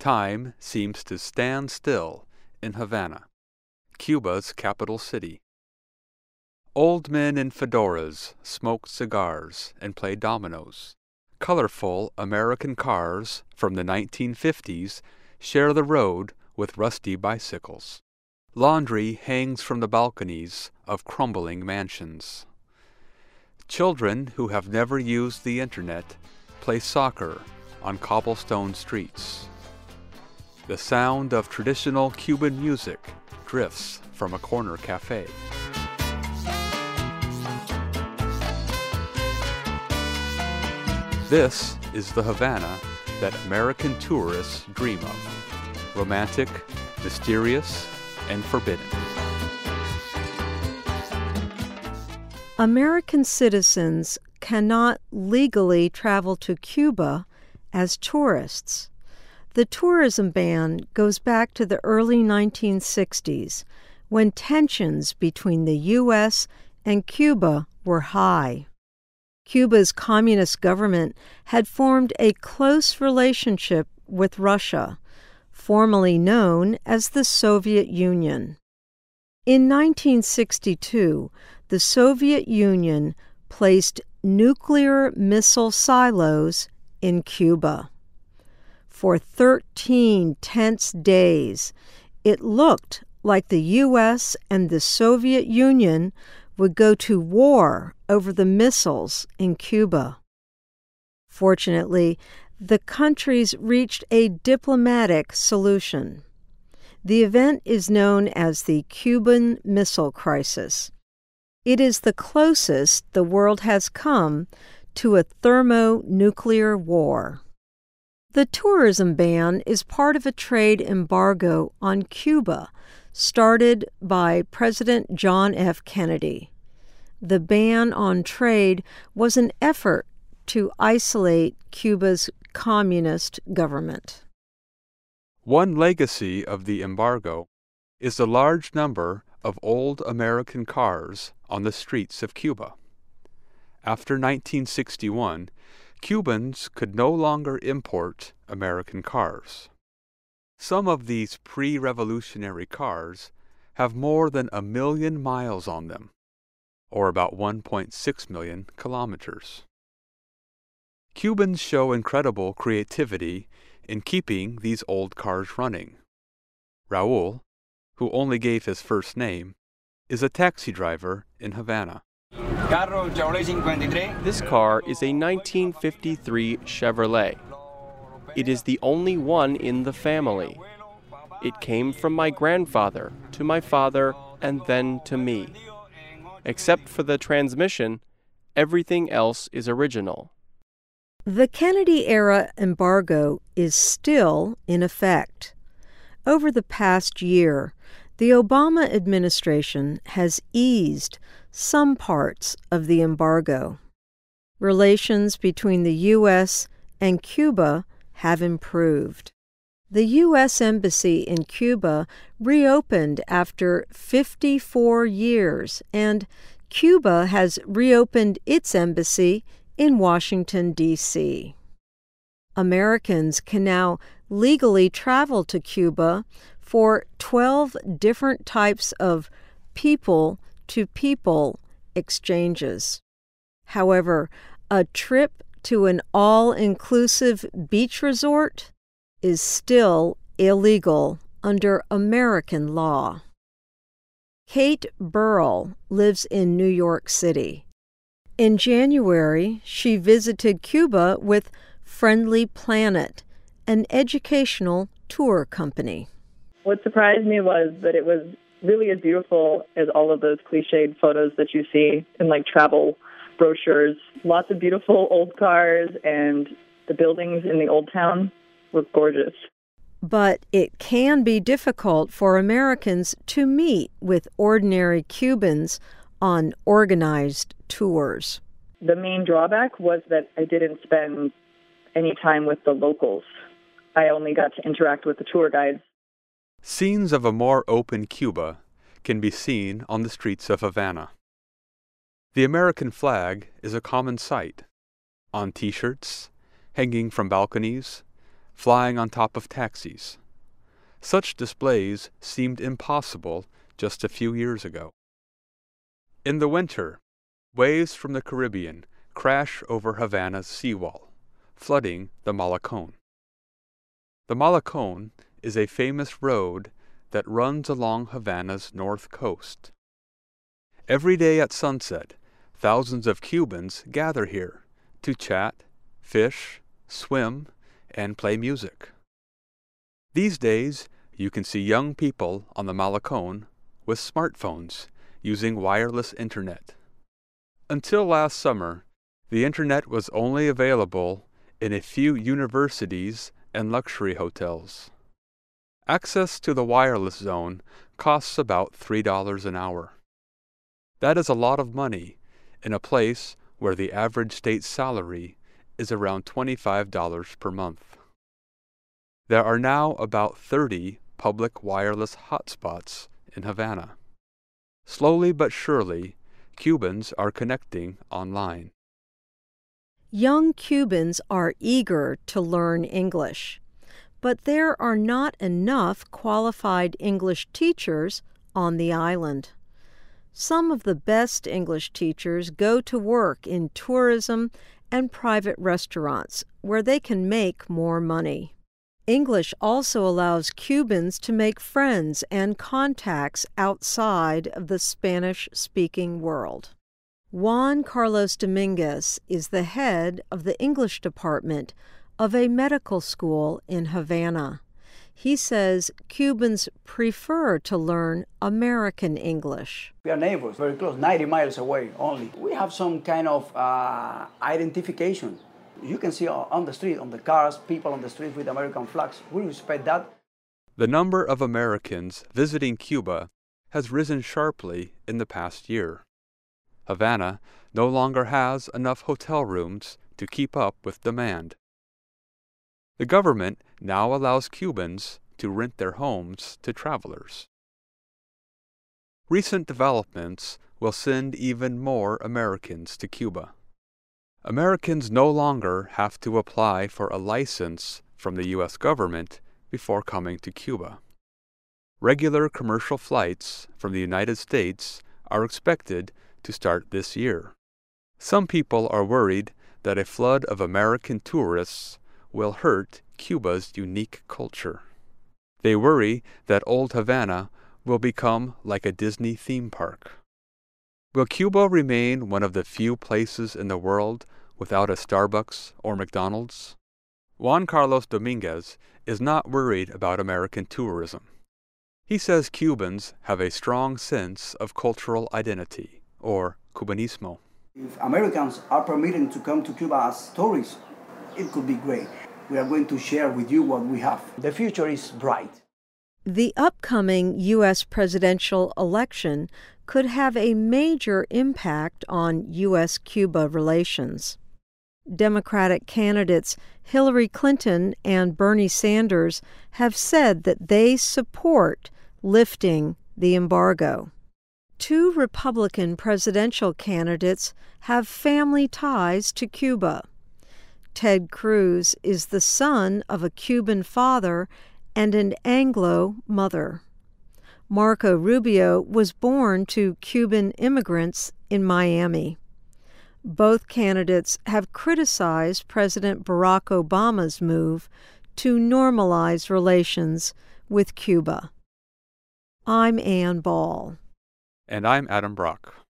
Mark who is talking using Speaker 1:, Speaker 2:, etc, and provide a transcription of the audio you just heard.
Speaker 1: Time seems to stand still in Havana, Cuba's capital city. Old men in fedoras smoke cigars and play dominoes. Colorful American cars from the 1950s share the road with rusty bicycles. Laundry hangs from the balconies of crumbling mansions. Children who have never used the internet play soccer on cobblestone streets. The sound of traditional Cuban music drifts from a corner cafe. This is the Havana that American tourists dream of. Romantic, mysterious, and forbidden.
Speaker 2: American citizens cannot legally travel to Cuba as tourists. The tourism ban goes back to the early 1960s, when tensions between the U.S. and Cuba were high. Cuba's communist government had formed a close relationship with Russia, formerly known as the Soviet Union. In 1962, the Soviet Union placed nuclear missile silos in Cuba. For 13 tense days, it looked like the U.S. and the Soviet Union would go to war over the missiles in Cuba. Fortunately, the countries reached a diplomatic solution. The event is known as the Cuban Missile Crisis. It is the closest the world has come to a thermonuclear war. The tourism ban is part of a trade embargo on Cuba started by President John F. Kennedy. The ban on trade was an effort to isolate Cuba's communist government.
Speaker 1: One legacy of the embargo is the large number of old American cars on the streets of Cuba. After 1961, Cubans could no longer import American cars. Some of these pre-revolutionary cars have more than 1 million miles on them, or about 1.6 million kilometers. Cubans show incredible creativity in keeping these old cars running. Raul, who only gave his first name, is a taxi driver in Havana.
Speaker 3: This car is a 1953 Chevrolet. It is the only one in the family. It came from my grandfather to my father and then to me. Except for the transmission, everything else is original.
Speaker 2: The Kennedy-era embargo is still in effect. Over the past year, the Obama administration has eased some parts of the embargo. Relations between the U.S. and Cuba have improved. The U.S. Embassy in Cuba reopened after 54 years, and Cuba has reopened its embassy in Washington, D.C. Americans can now legally travel to Cuba for 12 different types of people-to-people exchanges. However, a trip to an all-inclusive beach resort is still illegal under American law. Kate Burrell lives in New York City. In January, she visited Cuba with Friendly Planet, an educational tour company.
Speaker 4: What surprised me was that it was really as beautiful as all of those cliched photos that you see in travel brochures. Lots of beautiful old cars, and the buildings in the old town were gorgeous.
Speaker 2: But it can be difficult for Americans to meet with ordinary Cubans on organized tours.
Speaker 4: The main drawback was that I didn't spend any time with the locals. I only got to interact with the tour guides.
Speaker 1: Scenes of a more open Cuba can be seen on the streets of Havana. The American flag is a common sight, on T-shirts, hanging from balconies, flying on top of taxis. Such displays seemed impossible just a few years ago. In the winter, waves from the Caribbean crash over Havana's seawall, flooding the Malecón. The Malecón is a famous road that runs along Havana's north coast. Every day at sunset, thousands of Cubans gather here to chat, fish, swim, and play music. These days, you can see young people on the Malecón with smartphones using wireless internet. Until last summer, the internet was only available in a few universities and luxury hotels. Access to the wireless zone costs about $3 an hour. That is a lot of money in a place where the average state salary is around $25 per month. There are now about 30 public wireless hotspots in Havana. Slowly but surely, Cubans are connecting online.
Speaker 2: Young Cubans are eager to learn English, but there are not enough qualified English teachers on the island. Some of the best English teachers go to work in tourism and private restaurants where they can make more money. English also allows Cubans to make friends and contacts outside of the Spanish-speaking world. Juan Carlos Dominguez is the head of the English department of a medical school in Havana. He says Cubans prefer to learn American English.
Speaker 5: We are neighbors, very close, 90 miles away only. We have some kind of identification. You can see on the street, on the cars, people on the street with American flags. We respect that.
Speaker 1: The number of Americans visiting Cuba has risen sharply in the past year. Havana no longer has enough hotel rooms to keep up with demand. The government now allows Cubans to rent their homes to travelers. Recent developments will send even more Americans to Cuba. Americans no longer have to apply for a license from the U.S. government before coming to Cuba. Regular commercial flights from the United States are expected to start this year. Some people are worried that a flood of American tourists will hurt Cuba's unique culture. They worry that Old Havana will become like a Disney theme park. Will Cuba remain one of the few places in the world without a Starbucks or McDonald's? Juan Carlos Dominguez is not worried about American tourism. He says Cubans have a strong sense of cultural identity, or Cubanismo.
Speaker 5: If Americans are permitted to come to Cuba as tourists, it could be great. We are going to share with you what we have. The future is bright.
Speaker 2: The upcoming U.S. presidential election could have a major impact on U.S.-Cuba relations. Democratic candidates Hillary Clinton and Bernie Sanders have said that they support lifting the embargo. Two Republican presidential candidates have family ties to Cuba. Ted Cruz is the son of a Cuban father and an Anglo mother. Marco Rubio was born to Cuban immigrants in Miami. Both candidates have criticized President Barack Obama's move to normalize relations with Cuba. I'm Ann Ball.
Speaker 1: And I'm Adam Brock.